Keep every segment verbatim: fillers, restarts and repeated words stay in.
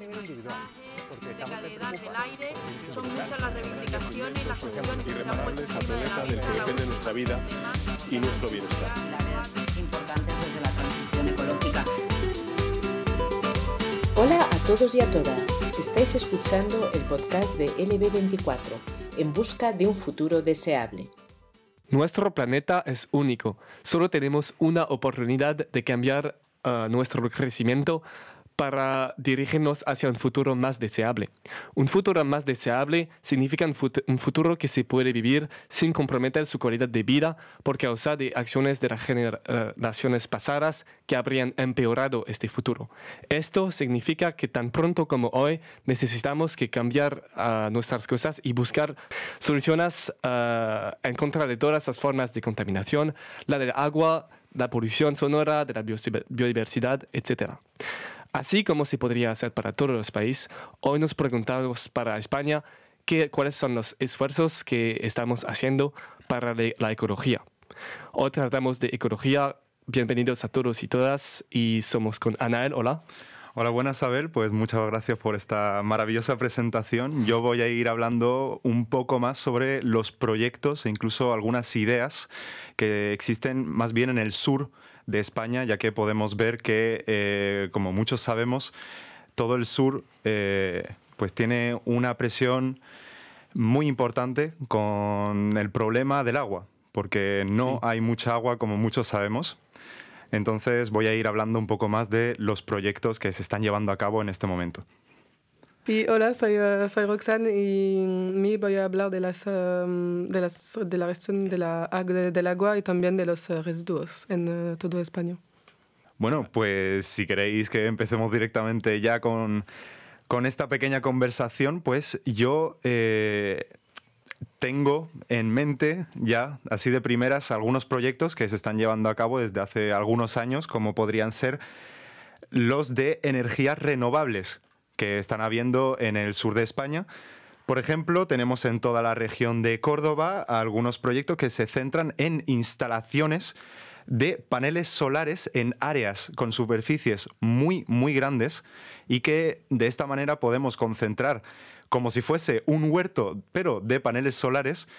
de calidad del aire, son muchas las reivindicaciones y las cuestiones que se han puesto encima de la mesa. Depende de nuestra vida y nuestro bienestar. Pilares importantes desde la transición ecológica. Hola a todos y a todas. Estáis escuchando el podcast de L B veinticuatro, en busca de un futuro deseable. Nuestro planeta es único. Solo tenemos una oportunidad de cambiar uh, nuestro crecimiento para dirigirnos hacia un futuro más deseable. Un futuro más deseable significa un, fut- un futuro que se puede vivir sin comprometer su calidad de vida por causa de acciones de las generaciones pasadas que habrían empeorado este futuro. Esto significa que tan pronto como hoy necesitamos que cambiar uh, nuestras cosas y buscar soluciones uh, en contra de todas las formas de contaminación, la del agua, la polución sonora, de la biodiversidad, etcétera. Así como se podría hacer para todos los países, hoy nos preguntamos para España qué, cuáles son los esfuerzos que estamos haciendo para la ecología. Hoy tratamos de ecología. Bienvenidos a todos y todas y somos con Anael. Hola. Hola, buenas, Abel. Pues muchas gracias por esta maravillosa presentación. Yo voy a ir hablando un poco más sobre los proyectos e incluso algunas ideas que existen más bien en el sur de España, ya que podemos ver que, eh, como muchos sabemos, todo el sur eh, pues tiene una presión muy importante con el problema del agua, porque no sí. hay mucha agua, como muchos sabemos. Entonces voy a ir hablando un poco más de los proyectos que se están llevando a cabo en este momento. Y hola, soy, uh, soy Roxane y me voy a hablar de, las, um, de, las, de la gestión de la, de, del agua y también de los uh, residuos en uh, toda España. Bueno, pues si queréis que empecemos directamente ya con, con esta pequeña conversación, pues yo eh, tengo en mente ya, así de primeras, algunos proyectos que se están llevando a cabo desde hace algunos años, como podrían ser los de energías renovables que están habiendo en el sur de España. Por ejemplo, tenemos en toda la región de Córdoba algunos proyectos que se centran en instalaciones de paneles solares en áreas con superficies muy, muy grandes y que de esta manera podemos concentrar, como si fuese un huerto, pero de paneles solares,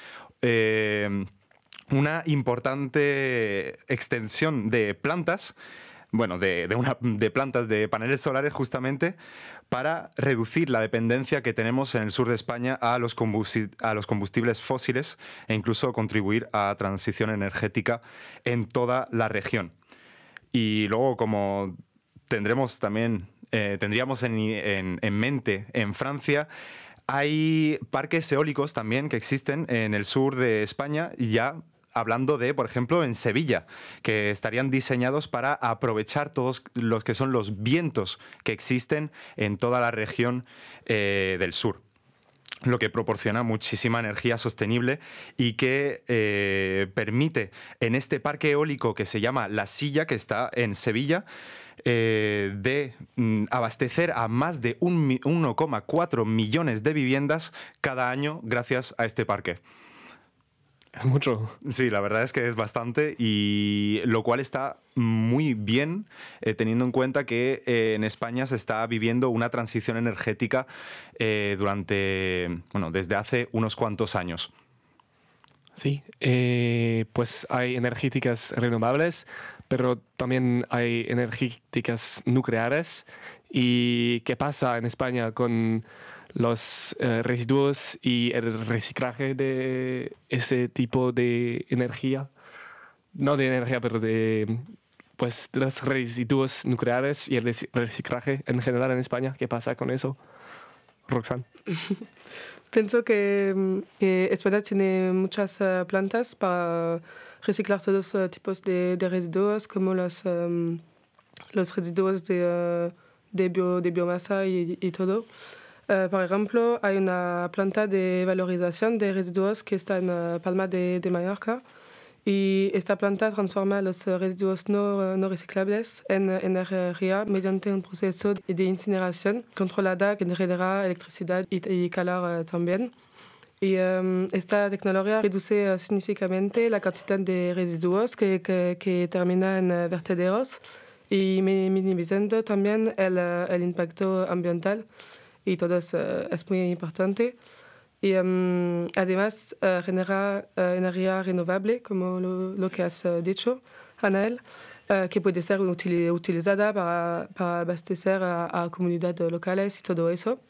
eh, una importante extensión de plantas, bueno, de, de, una, de plantas de paneles solares justamente para reducir la dependencia que tenemos en el sur de España a los, combusti- a los combustibles fósiles e incluso contribuir a transición energética en toda la región. Y luego, como tendremos también, eh, tendríamos en, en, en mente en Francia, hay parques eólicos también que existen en el sur de España y ya hablando de, por ejemplo, en Sevilla, que estarían diseñados para aprovechar todos los que son los vientos que existen en toda la región eh, del sur, lo que proporciona muchísima energía sostenible y que eh, permite en este parque eólico que se llama La Silla, que está en Sevilla, eh, de mm, abastecer a más de uno coma cuatro millones de viviendas cada año gracias a este parque. Es mucho. Sí, la verdad es que es bastante, y lo cual está muy bien eh, teniendo en cuenta que eh, en España se está viviendo una transición energética eh, durante, bueno, desde hace unos cuantos años. Sí, eh, pues hay energéticas renovables, pero también hay energéticas nucleares. ¿Y qué pasa en España con los eh, residuos y el reciclaje de ese tipo de energía? No de energía, pero de, pues, de los residuos nucleares y el reciclaje en general en España. ¿Qué pasa con eso, Roxane? Pienso que, que España tiene muchas uh, plantas para reciclar todos los uh, tipos de, de residuos, como los, um, los residuos de, uh, de, bio, de biomasa y, y todo. Uh, por ejemplo, hay una planta de valorización de residuos que está en uh, Palma de, de Mallorca, y esta planta transforma los uh, residuos no, uh, no reciclables en uh, energía mediante un proceso de incineración controlada que genera electricidad y, y calor uh, también. Y um, esta tecnología reduce uh, significativamente la cantidad de residuos que, que, que termina en uh, vertederos y minimizando también el, el impacto ambiental, y todo es, es muy importante. Y um, además uh, genera uh, energía renovable, como lo, lo que has uh, dicho, Anael, uh, que puede ser util, utilizada para, para abastecer a, a comunidades locales y todo eso.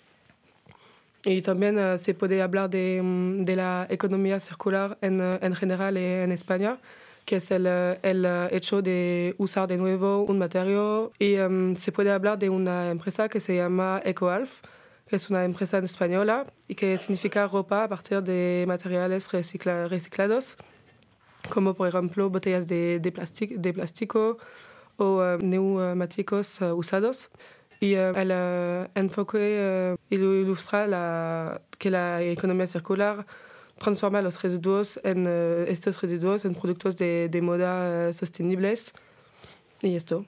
Y también uh, se puede hablar de, de la economía circular en, en general en España, que es el, el hecho de usar de nuevo un material. Y um, se puede hablar de una empresa que se llama EcoAlf, que es una empresa española y que significa ropa a partir de materiales recicla, reciclados, como por ejemplo botellas de, de, plástico, de plástico o uh, neumáticos uh, usados. Y uh, el uh, enfoque uh, ilustra la, que la economía circular transforma los residuos en uh, estos residuos en productos de, de moda uh, sostenibles. Y esto.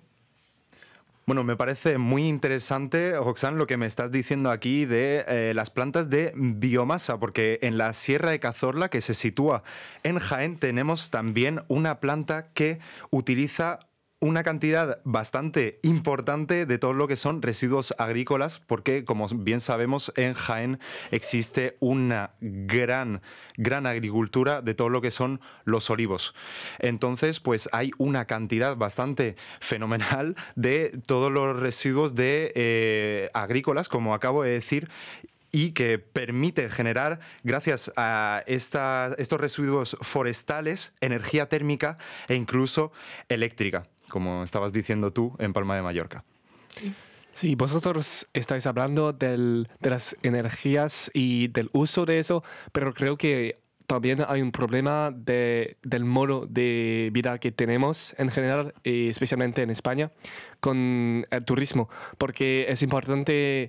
Bueno, me parece muy interesante, Roxane, lo que me estás diciendo aquí de eh, las plantas de biomasa, porque en la Sierra de Cazorla, que se sitúa en Jaén, tenemos también una planta que utiliza una cantidad bastante importante de todo lo que son residuos agrícolas, porque, como bien sabemos, en Jaén existe una gran, gran agricultura de todo lo que son los olivos. Entonces, pues hay una cantidad bastante fenomenal de todos los residuos de, eh, agrícolas, como acabo de decir, y que permite generar, gracias a esta, estos residuos forestales, energía térmica e incluso eléctrica, como estabas diciendo tú en Palma de Mallorca. Sí, sí, vosotros estáis hablando del, de las energías y del uso de eso, pero creo que también hay un problema de, del modo de vida que tenemos en general, y especialmente en España, con el turismo, porque es importante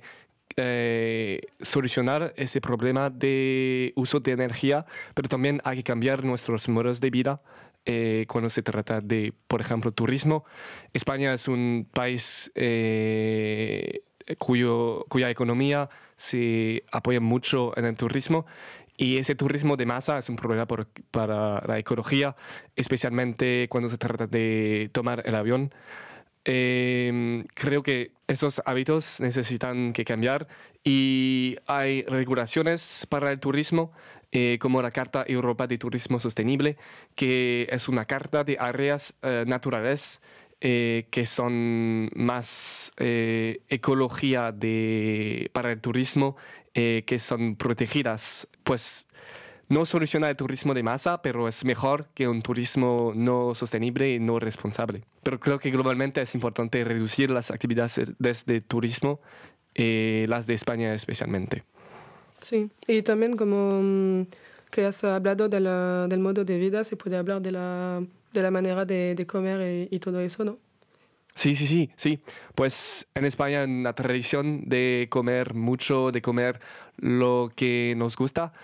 Eh, solucionar ese problema de uso de energía, pero también hay que cambiar nuestros modos de vida eh, cuando se trata de, por ejemplo, turismo. España es un país eh, cuyo, cuya economía se apoya mucho en el turismo, y ese turismo de masa es un problema por, para la ecología, especialmente cuando se trata de tomar el avión. Eh, creo que esos hábitos necesitan que cambiar, y hay regulaciones para el turismo, eh, como la Carta Europea de Turismo Sostenible, que es una carta de áreas eh, naturales eh, que son más eh, ecología de, para el turismo, eh, que son protegidas. Pues no soluciona el turismo de masa, pero es mejor que un turismo no sostenible y no responsable. Pero creo que globalmente es importante reducir las actividades de turismo, eh, las de España especialmente. Sí, y también como que has hablado de la, del modo de vida, se puede hablar de la, de la manera de, de comer y, y todo eso, ¿no? Sí, sí, sí, sí. Pues en España hay una tradición de comer mucho, de comer lo que nos gusta.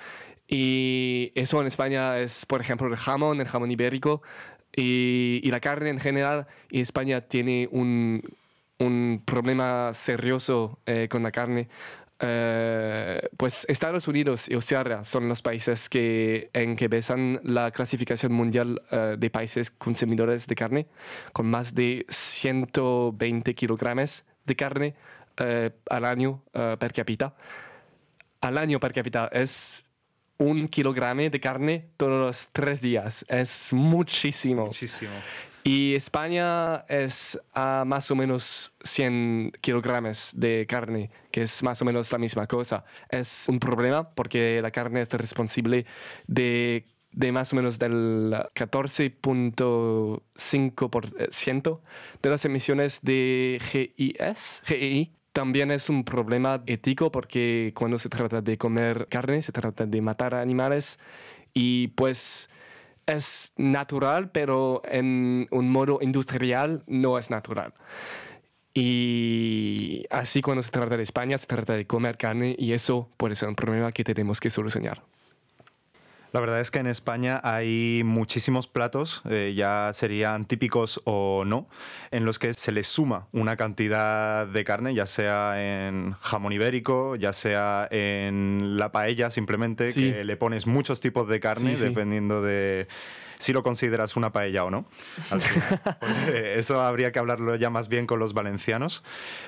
Y eso en España es, por ejemplo, el jamón, el jamón ibérico y, y la carne en general. Y España tiene un, un problema serioso eh, con la carne. Eh, pues Estados Unidos y Australia son los países que encabesan la clasificación mundial eh, de países consumidores de carne, con más de ciento veinte kilogramos de carne eh, al año eh, per cápita. Al año per cápita es un kilogramo de carne todos los tres días. Es muchísimo. Muchísimo. Y España es a más o menos cien kilogramos de carne, que es más o menos la misma cosa. Es un problema porque la carne es responsable de, de más o menos del catorce punto cinco por ciento de las emisiones de G I S, G E I. También es un problema ético porque cuando se trata de comer carne, se trata de matar animales, y pues es natural, pero en un modo industrial no es natural. Y así cuando se trata de España, se trata de comer carne, y eso puede ser un problema que tenemos que solucionar. La verdad es que en España hay muchísimos platos, eh, ya serían típicos o no, en los que se les suma una cantidad de carne, ya sea en jamón ibérico, ya sea en la paella simplemente, sí, que le pones muchos tipos de carne, sí, sí, dependiendo de si lo consideras una paella o no. Al final, porque eso habría que hablarlo ya más bien con los valencianos.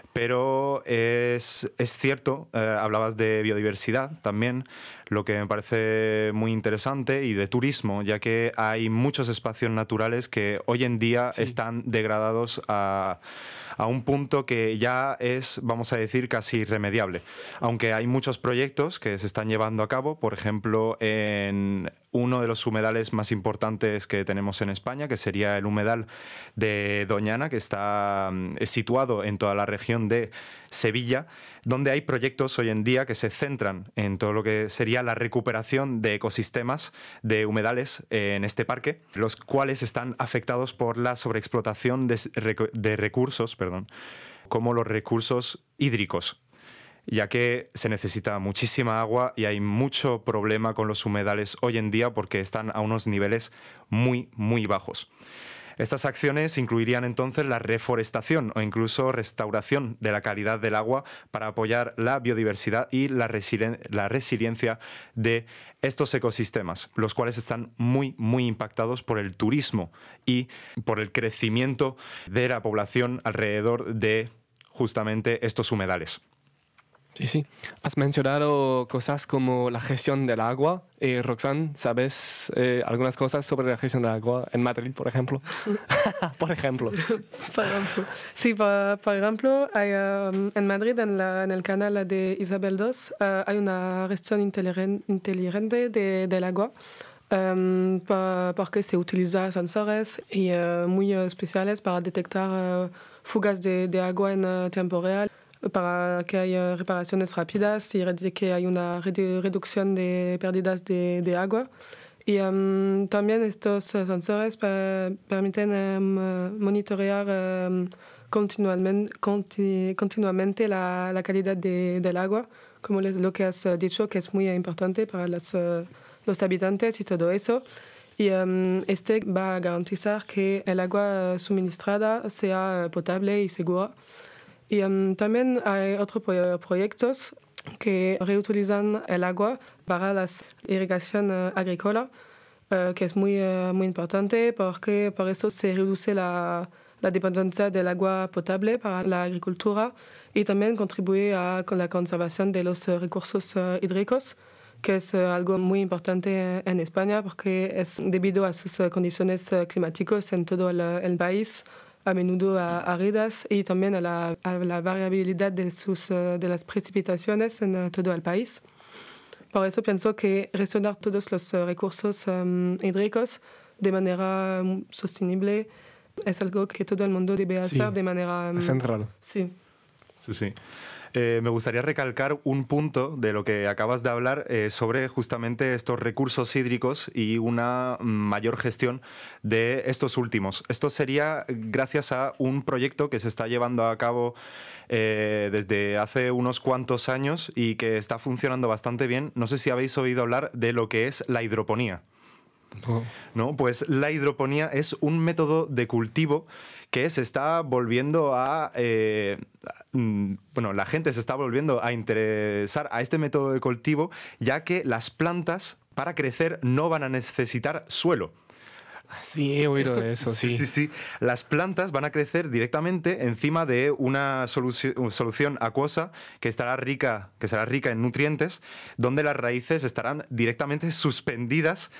Pero es, es cierto, eh, hablabas de biodiversidad también, lo que me parece muy interesante, y de turismo, ya que hay muchos espacios naturales que hoy en día sí. están degradados a, a un punto que ya es, vamos a decir, casi irremediable. Aunque hay muchos proyectos que se están llevando a cabo, por ejemplo, en uno de los humedales más importantes que tenemos en España, que sería el humedal de Doñana, que está es situado en toda la región de Sevilla, donde hay proyectos hoy en día que se centran en todo lo que sería la recuperación de ecosistemas de humedales en este parque, los cuales están afectados por la sobreexplotación de, de recursos, perdón, como los recursos hídricos, ya que se necesita muchísima agua y hay mucho problema con los humedales hoy en día porque están a unos niveles muy, muy bajos. Estas acciones incluirían entonces la reforestación o incluso restauración de la calidad del agua para apoyar la biodiversidad y la, resilien- la resiliencia de estos ecosistemas, los cuales están muy, muy impactados por el turismo y por el crecimiento de la población alrededor de justamente estos humedales. Sí, sí. Has mencionado cosas como la gestión del agua. Eh, Roxane, ¿sabes eh, algunas cosas sobre la gestión del agua en Madrid, por ejemplo? por ejemplo. por ejemplo. Sí, por, por ejemplo, hay, um, en Madrid, en, la, en el canal de Isabel segundo, uh, hay una gestión inteligente de, del agua. Um, por, porque se utilizan sensores y, uh, muy especiales para detectar uh, fugas de, de agua en uh, tiempo real, para que haya reparaciones rápidas y que haya una redu- reducción de pérdidas de, de agua. Y um, también estos sensores per- permiten um, monitorear um, continuamente, continu- continuamente la, la calidad de, del agua, como lo que has dicho, que es muy importante para las, uh, los habitantes y todo eso. Y um, este va a garantizar que el agua suministrada sea potable y segura. Y um, también hay otros pro- proyectos que reutilizan el agua para la irrigación uh, agrícola, uh, que es muy, uh, muy importante porque por eso se reduce la, la dependencia del agua potable para la agricultura y también contribuye a con la conservación de los uh, recursos uh, hídricos, que es uh, algo muy importante en España porque es debido a sus uh, condiciones uh, climáticas en todo el, el país, a menudo áridas, y también a la, a la variabilidad de, sus, de las precipitaciones en todo el país. Por eso pienso que gestionar todos los recursos um, hídricos de manera um, sostenible es algo que todo el mundo debe hacer sí, de manera... Um, central. Sí. Sí, sí. Eh, me gustaría recalcar un punto de lo que acabas de hablar eh, sobre justamente estos recursos hídricos y una mayor gestión de estos últimos. Esto sería gracias a un proyecto que se está llevando a cabo eh, desde hace unos cuantos años y que está funcionando bastante bien. No sé si habéis oído hablar de lo que es la hidroponía. Oh. No, pues la hidroponía es un método de cultivo que se está volviendo a... Eh, bueno, la gente se está volviendo a interesar a este método de cultivo, ya que las plantas para crecer no van a necesitar suelo. Sí, he oído de eso, sí. Sí, sí, sí. Las plantas van a crecer directamente encima de una solución, solución acuosa que estará rica, que será rica en nutrientes, donde las raíces estarán directamente suspendidas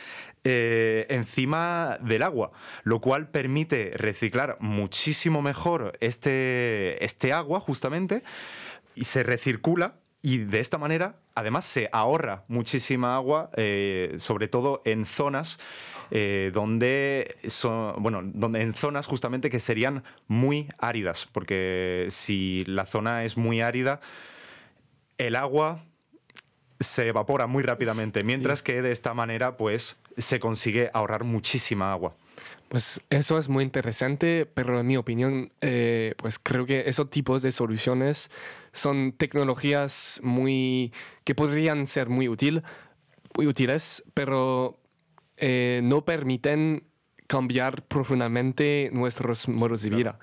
eh, encima del agua, lo cual permite reciclar muchísimo mejor este, este agua, justamente, y se recircula. Y de esta manera, además, se ahorra muchísima agua, eh, sobre todo en zonas eh, donde son, bueno, donde en zonas justamente que serían muy áridas, porque si la zona es muy árida, el agua se evapora muy rápidamente, mientras sí. que de esta manera, pues, se consigue ahorrar muchísima agua. Pues eso es muy interesante, pero en mi opinión, eh, pues creo que esos tipos de soluciones son tecnologías muy que podrían ser muy útil, muy útiles, pero eh, no permiten cambiar profundamente nuestros modos de vida.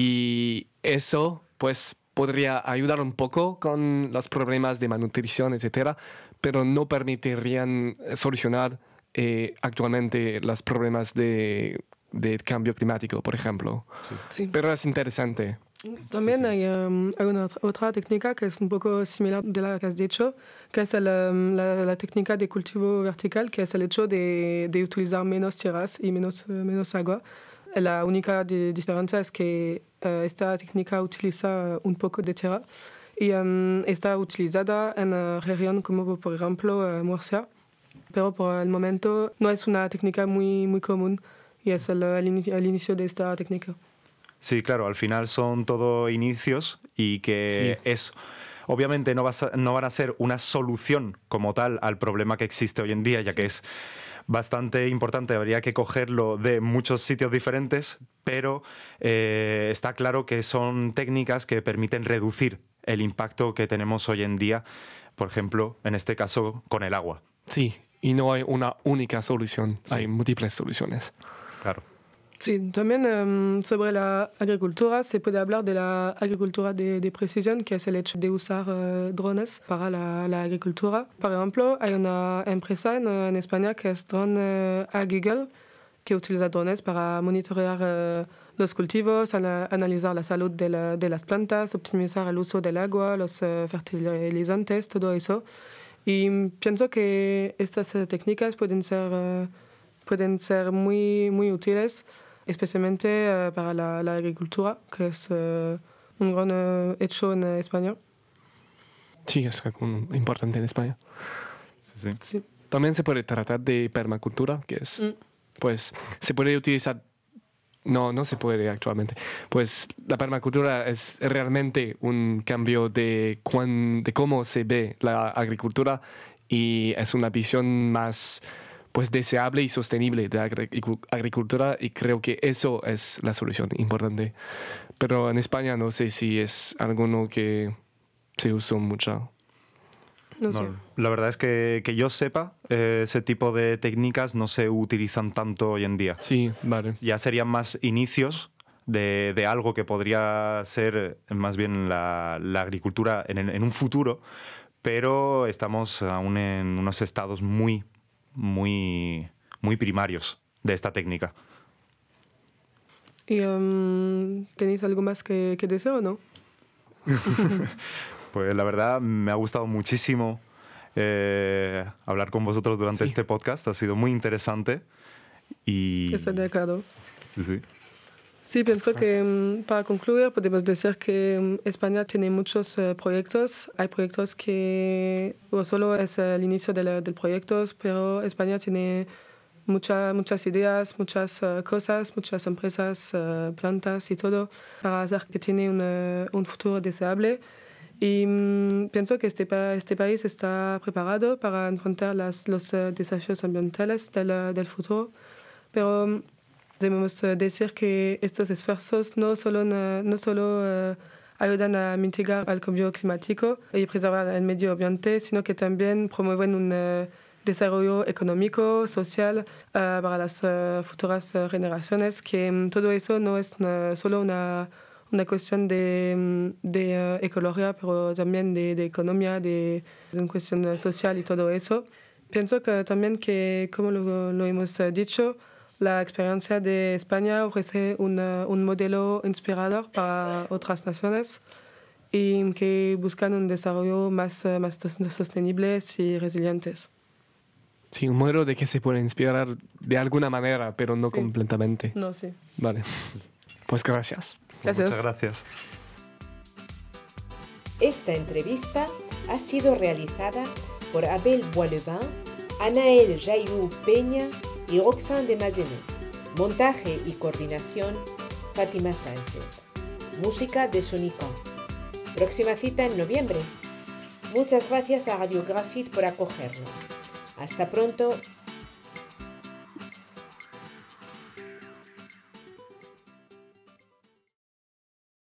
Y eso, pues, podría ayudar un poco con los problemas de malnutrición, etcétera, pero no permitirían solucionar eh, actualmente los problemas de, de cambio climático, por ejemplo. Sí. Sí. Pero es interesante. También Sí, sí. hay, um, hay una otra, otra técnica que es un poco similar de la que has dicho, que es el, um, la, la técnica de cultivo vertical, que es el hecho de, de utilizar menos tierras y menos, uh, menos agua. La única di- diferencia es que uh, esta técnica utiliza un poco de tierra y um, está utilizada en uh, región como por ejemplo uh, Murcia, pero por el momento no es una técnica muy, muy común y es el, el, ini- el inicio de esta técnica. Sí, claro, al final son todo inicios y que Sí. es... Obviamente no, vas a- no van a ser una solución como tal al problema que existe hoy en día, ya que es bastante importante, habría que cogerlo de muchos sitios diferentes, pero eh, está claro que son técnicas que permiten reducir el impacto que tenemos hoy en día, por ejemplo, en este caso, con el agua. Sí, y no hay una única solución, Sí. hay múltiples soluciones. Claro. Sí, también um, sobre la agricultura se puede hablar de la agricultura de, de precisión, que es el hecho de usar uh, drones para la, la agricultura. Por ejemplo, hay una empresa en, en España que es Drone uh, AgEagle, que utiliza drones para monitorear uh, los cultivos, ana- analizar la salud de, la, de las plantas, optimizar el uso del agua, los uh, fertilizantes, todo eso. Y pienso que estas uh, técnicas pueden ser, uh, pueden ser muy, muy útiles, especialmente uh, para la, la agricultura, que es uh, un gran uh, hecho en uh, España. Sí, es algo importante en España. Sí, sí. Sí. También se puede tratar de permacultura, que es, Mm. pues, se puede utilizar, no, no se puede actualmente. Pues la permacultura es realmente un cambio de, cuán, de cómo se ve la agricultura y es una visión más, pues, deseable y sostenible de la agri- agricultura y creo que eso es la solución importante. Pero en España no sé si es alguno que se usó mucho. No sé. No, la verdad es que, que yo sepa, eh, ese tipo de técnicas no se utilizan tanto hoy en día. Sí, vale. Ya serían más inicios de, de algo que podría ser más bien la, la agricultura en, en un futuro, pero estamos aún en unos estados muy, muy, muy primarios de esta técnica. ¿Y um, tenéis algo más que, que decir o no? Pues la verdad me ha gustado muchísimo eh, hablar con vosotros durante Sí. este podcast, ha sido muy interesante y... Estoy de acuerdo. Sí, sí. Sí, pienso que um, para concluir podemos decir que um, España tiene muchos uh, proyectos. Hay proyectos que o solo es el inicio de la- del proyecto, pero España tiene mucha, muchas ideas, muchas uh, cosas, muchas empresas, uh, plantas y todo para hacer que tiene una- un futuro deseable. Y um, pienso que este, pa- este país está preparado para enfrentar las, los uh, desafíos ambientales del, uh, del futuro. Pero um, debemos uh, decir que estos esfuerzos no solo, na- no solo uh, ayudan a mitigar el cambio climático y preservar el medio ambiente, sino que también promueven un uh, desarrollo económico, social uh, para las uh, futuras uh, generaciones, que um, todo eso no es una- solo una, una cuestión de, um, de uh, ecología, pero también de, de economía, de, de una cuestión uh, social y todo eso. Pienso que también que, como lo, lo hemos uh, dicho, la experiencia de España ofrece una, un modelo inspirador para otras naciones y que buscan un desarrollo más, uh, más sostenible y resilientes. Sí, un modelo de que se puede inspirar de alguna manera, pero no Sí. completamente. No, sí. Vale. Pues gracias. Gracias. Muchas gracias. Esta entrevista ha sido realizada por Abel Boislevain, Anaël Jaillou Peña y Roxane de Mazeno. Montaje y coordinación, Fátima Sánchez. Música de Sonicon. Próxima cita en noviembre. Muchas gracias a Radio Graphite por acogernos. Hasta pronto